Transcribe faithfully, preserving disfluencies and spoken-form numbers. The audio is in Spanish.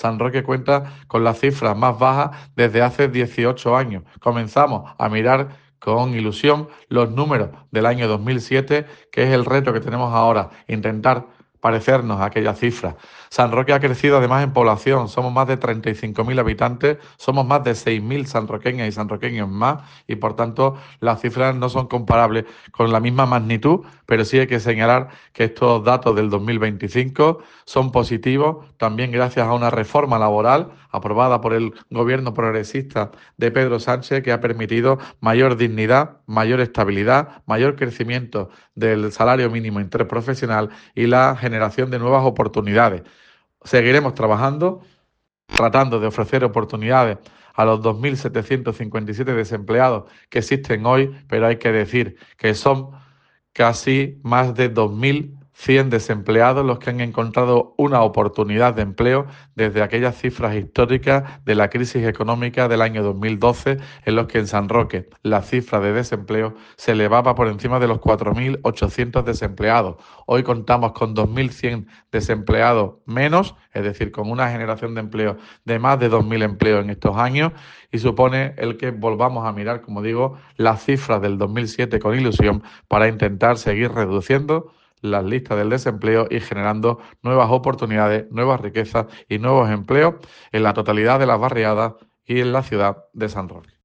San Roque cuenta con las cifras más bajas desde hace dieciocho años. Comenzamos a mirar con ilusión los números del año dos mil siete, que es el reto que tenemos ahora, intentar parecernos a aquellas cifras. San Roque ha crecido además en población, somos más de treinta y cinco mil habitantes, somos más de seis mil sanroqueñas y sanroqueños más y por tanto las cifras no son comparables con la misma magnitud, pero sí hay que señalar que estos datos del dos mil veinticinco son positivos, también gracias a una reforma laboral aprobada por el gobierno progresista de Pedro Sánchez que ha permitido mayor dignidad, mayor estabilidad, mayor crecimiento del salario mínimo interprofesional y la generación de nuevas oportunidades. Seguiremos trabajando, tratando de ofrecer oportunidades a los dos mil setecientos cincuenta y siete desempleados que existen hoy, pero hay que decir que son casi más de dos mil cien desempleados los que han encontrado una oportunidad de empleo desde aquellas cifras históricas de la crisis económica del año dos mil doce, en los que en San Roque la cifra de desempleo se elevaba por encima de los cuatro mil ochocientos desempleados. Hoy contamos con dos mil cien desempleados menos, es decir, con una generación de empleo de más de dos mil empleos en estos años, y supone el que volvamos a mirar, como digo, las cifras del dos mil siete con ilusión para intentar seguir reduciendo las listas del desempleo y generando nuevas oportunidades, nuevas riquezas y nuevos empleos en la totalidad de las barriadas y en la ciudad de San Roque.